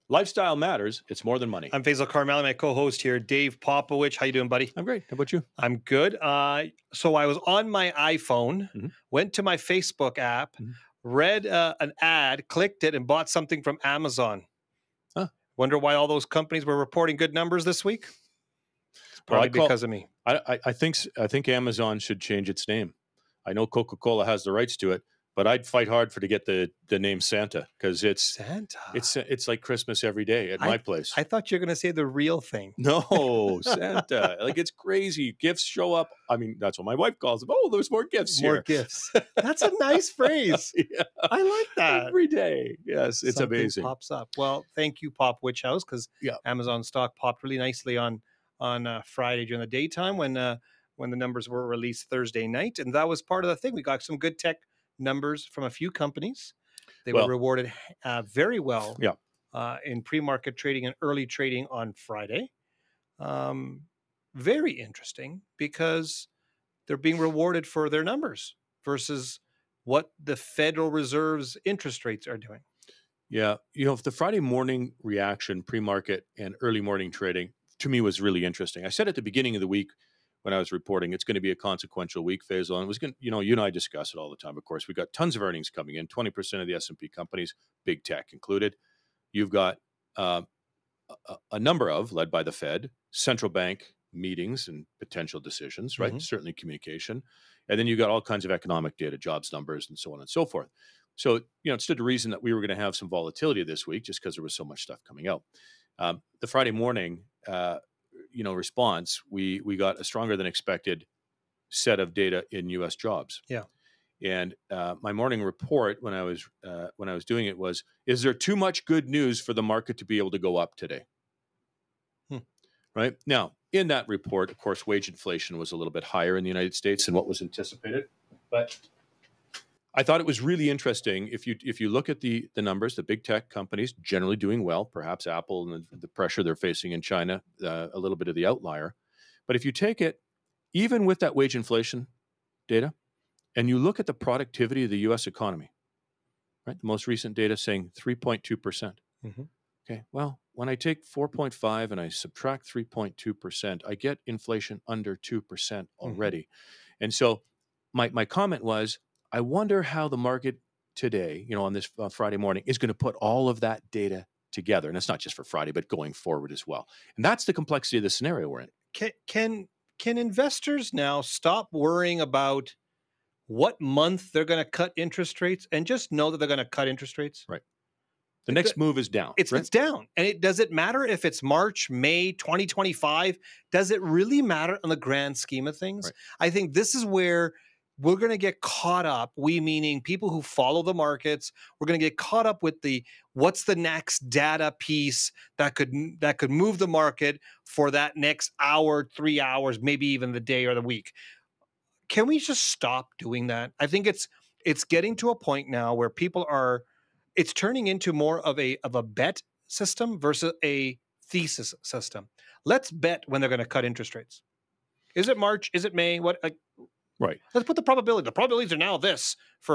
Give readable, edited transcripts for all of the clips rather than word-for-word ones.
Lifestyle matters. It's more than money. I'm Faisal Carmel, my co-host here, Dave Popovich. How you doing, buddy? I'm great. How about you? I'm good. So I was on my iPhone, Mhm. went to my Facebook app, Mhm. read an ad, clicked it, and bought something from Amazon. Huh. Wonder why all those companies were reporting good numbers this week? It's Well, probably because of me. I think Amazon should change its name. I know Coca-Cola has the rights to it, but I'd fight hard to get the name Santa because Santa. it's like Christmas every day at I my place. I thought you were going to say the real thing. No, Santa. Like it's crazy. Gifts show up. I mean, that's what my wife calls them. Oh, there's more gifts More here. gifts. That's a nice phrase. Yeah, I like that. every day. Yes, it's Something amazing. pops up. Well, thank you, Pop Witch House, because Yeah. Amazon stock popped really nicely on Friday during the daytime when the numbers were released Thursday night, and that was part of the thing. We got some good tech numbers from a few companies. They were Well, rewarded very well yeah. in pre-market trading and early trading on Friday. Very interesting because they're being rewarded for their numbers versus what the Federal Reserve's interest rates are doing. Yeah. If the Friday morning reaction, pre market and early morning trading, to me was really interesting. I said at the beginning of the week when I was reporting, it's going to be a consequential week, Faisal. And it was going you and I discuss it all the time. Of course, we got tons of earnings coming in, 20% of the S&P companies, big tech included. You've got a number of, led by the Fed, central bank meetings and potential decisions, right? Mhm. Certainly communication. And then you got all kinds of economic data, jobs numbers, and so on and so forth. So, it stood to reason that we were going to have some volatility this week just because there was so much stuff coming out. The Friday morning, response, we got a stronger than expected set of data in U.S. jobs. Yeah. And my morning report when I was doing it was: is there too much good news for the market to be able to go up today? Hmm. Right now, in that report, of course, wage inflation was a little bit higher in the United States than what was anticipated, but I thought it was really interesting. If you look at the numbers, the big tech companies generally doing well, perhaps Apple and the pressure they're facing in China, a little bit of the outlier. But if you take it, even with that wage inflation data, and you look at the productivity of the U.S. economy, right, the most recent data saying 3.2%. Mhm. Okay, well, when I take 4.5 and I subtract 3.2%, I get inflation under 2% Mhm. already. And so my comment was, I wonder how the market today, on this Friday morning, is going to put all of that data together. And it's not just for Friday, but going forward as well. And that's the complexity of the scenario we're in. Can investors now stop worrying about what month they're going to cut interest rates and just know that they're going to cut interest rates? Right. The next move is down, right? It's down. And does it matter if it's March, May 2025? Does it really matter on the grand scheme of things? Right. I think this is where we're going to get caught up. We meaning people who follow the markets. We're going to get caught up with the what's the next data piece that could move the market for that next hour, 3 hours, maybe even the day or the week. Can we just stop doing that? I think it's getting to a point now where people are it's turning into more of a bet system versus a thesis system. Let's bet when they're going to cut interest rates. Is it March? Is it May? What Right. let's put the probability. The probabilities are now this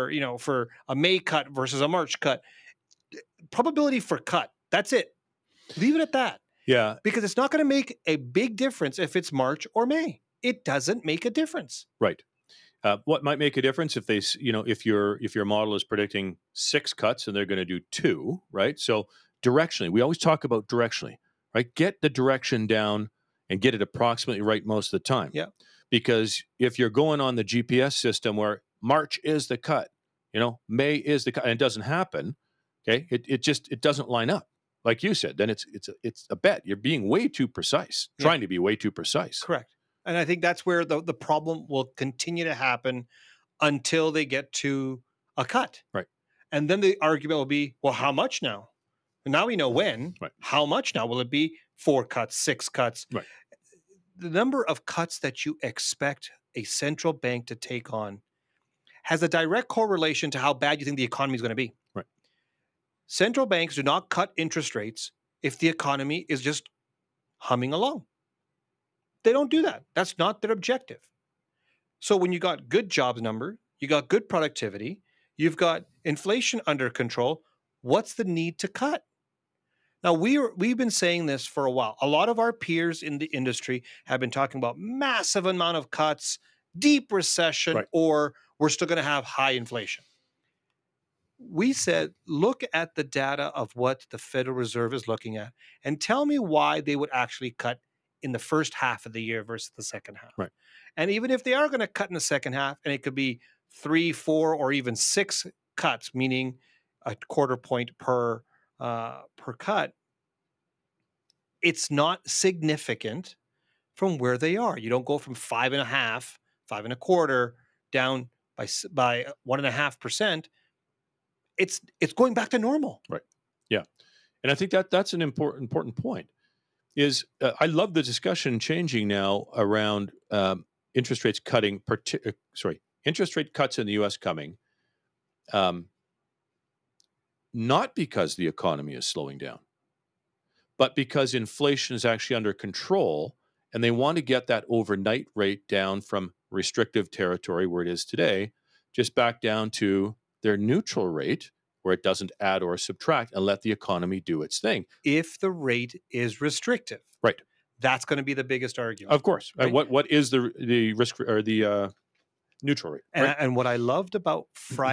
for a May cut versus a March cut. Probability for cut. That's it. Leave it at that. Yeah. Because it's not going to make a big difference if it's March or May. It doesn't make a difference. Right. What might make a difference if if your model is predicting 6 cuts and they're going to do 2, right? So directionally, we always talk about directionally, right? Get the direction down and get it approximately right most of the time. Yeah. Because if you're going on the GPS system where March is the cut, May is the cut, and it doesn't happen, okay? It doesn't line up. Like you said, then it's a bet. You're being way too precise, Yeah. trying to be way too precise. Correct. And I think that's where the problem will continue to happen until they get to a cut. Right. And then the argument will be, well, how much now? And now we know when. Right. How much now? Will it be 4 cuts, 6 cuts? Right. The number of cuts that you expect a central bank to take on has a direct correlation to how bad you think the economy is going to be. Right. Central banks do not cut interest rates if the economy is just humming along. They don't do that. That's not their objective. So when you got good jobs number, you got good productivity, you've got inflation under control, what's the need to cut? Now we've been saying this for a while. A lot of our peers in the industry have been talking about massive amount of cuts, deep recession, Right. or we're still going to have high inflation. We said, look at the data of what the Federal Reserve is looking at and tell me why they would actually cut in the first half of the year versus the second half. Right. And even if they are going to cut in the second half, and it could be 3, 4, or even 6 cuts, meaning a quarter point per cut, it's not significant from where they are. You don't go from 5.5, 5.25 down by 1.5%. It's going back to normal. Right. Yeah. And I think that's an important point. Is I love the discussion changing now around interest rates cutting. Interest rate cuts in the U.S. coming, um, not because the economy is slowing down, but because inflation is actually under control, and they want to get that overnight rate down from restrictive territory where it is today, just back down to their neutral rate where it doesn't add or subtract, and let the economy do its thing. If the rate is restrictive, Right. that's going to be the biggest argument. Of course. Right? What is the risk or the neutral rate? Right? And what I loved about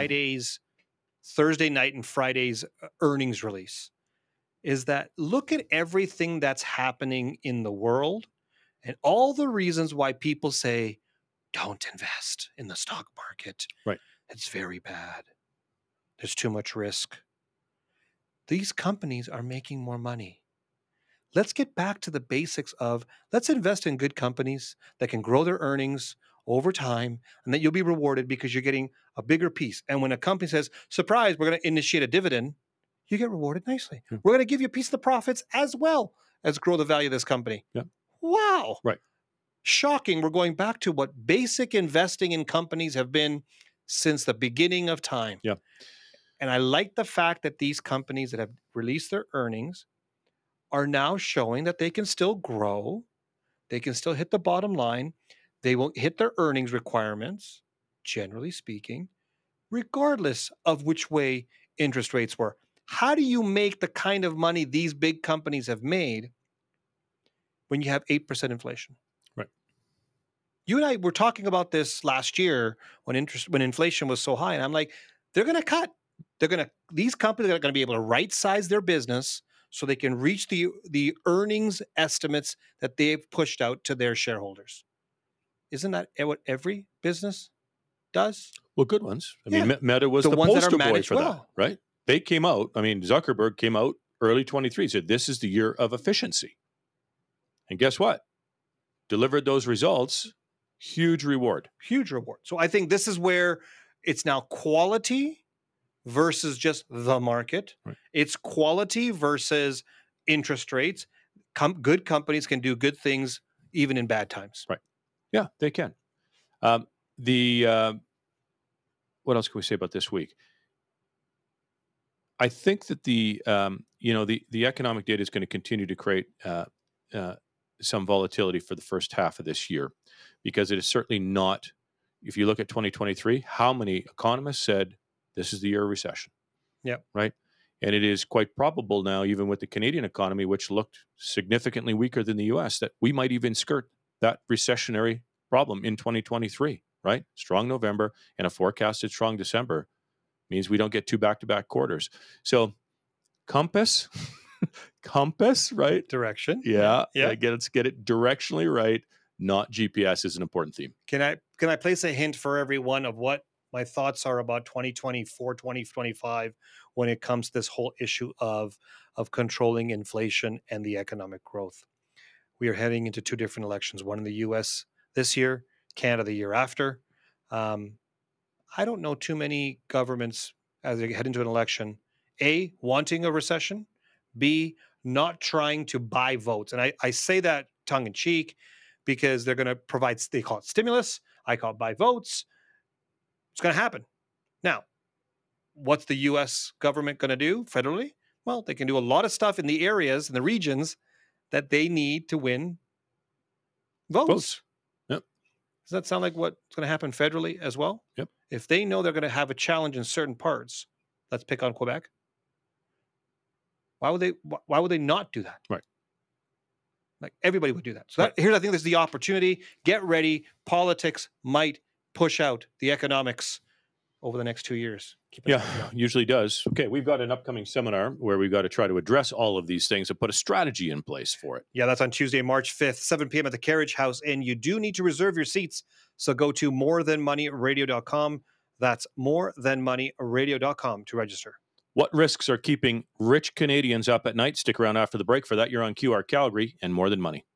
Thursday night and Friday's earnings release is that look at everything that's happening in the world and all the reasons why people say, don't invest in the stock market. Right. It's very bad. There's too much risk. These companies are making more money. Let's get back to the basics of let's invest in good companies that can grow their earnings over time and that you'll be rewarded because you're getting a bigger piece. And when a company says, surprise, we're going to initiate a dividend, you get rewarded nicely. Yeah. We're going to give you a piece of the profits as well as grow the value of this company. Yeah. Wow. Right. Shocking. We're going back to what basic investing in companies have been since the beginning of time. Yeah. And I like the fact that these companies that have released their earnings are now showing that they can still grow. They can still hit the bottom line. They will hit their earnings requirements, generally speaking, regardless of which way interest rates were. How do you make the kind of money these big companies have made when you have 8% inflation? Right. You and I were talking about this last year when inflation was so high, and I'm like, they're going to cut. These companies are going to be able to right size their business so they can reach the earnings estimates that they've pushed out to their shareholders. Isn't that what every business does? Well, good ones. I Yeah. mean, Meta was The the ones that are poster boy managed for that, well. right? They came out. I mean, Zuckerberg came out early 23, said this is the year of efficiency. And guess what? Delivered those results, huge reward. Huge reward. So I think this is where it's now quality versus just the market. Right. It's quality versus interest rates. Good companies can do good things even in bad times. Right. Yeah, they can. What else can we say about this week? I think that the economic data is going to continue to create some volatility for the first half of this year, because it is certainly not. If you look at 2023, how many economists said this is the year of recession? Yep. Right. And it is quite probable now, even with the Canadian economy, which looked significantly weaker than the U.S., that we might even skirt that recessionary problem in 2023. Right. Strong November and a forecasted strong December means we don't get two back-to-back quarters. So compass, right? Direction. Yeah. Yeah. Let's get it directionally right. Not GPS is an important theme. Can I place a hint for everyone of what my thoughts are about 2024, 2025 when it comes to this whole issue of controlling inflation and the economic growth? We are heading into two different elections, one in the US this year, Canada the year after. I don't know too many governments as they head into an election, A, wanting a recession, B, not trying to buy votes. And I say that tongue in cheek because they're going to provide, they call it stimulus. I call it buy votes. It's going to happen. Now, what's the US government going to do federally? Well, they can do a lot of stuff in the areas and the regions that they need to win votes. Yep. Does that sound like what's going to happen federally as well? Yep. If they know they're going to have a challenge in certain parts, let's pick on Quebec. Why would they not do that? Right. Like everybody would do that. So Right. here's, I think, there's the opportunity. Get ready. Politics might push out the economics over the next 2 years. Keep an eye Yeah, on that. usually does. Okay, we've got an upcoming seminar where we've got to try to address all of these things and put a strategy in place for it. Yeah, that's on Tuesday, March 5th, 7 p.m. at the Carriage House. And you do need to reserve your seats. So go to morethanmoneyradio.com. That's morethanmoneyradio.com to register. What risks are keeping rich Canadians up at night? Stick around after the break for that. You're on QR Calgary and More Than Money.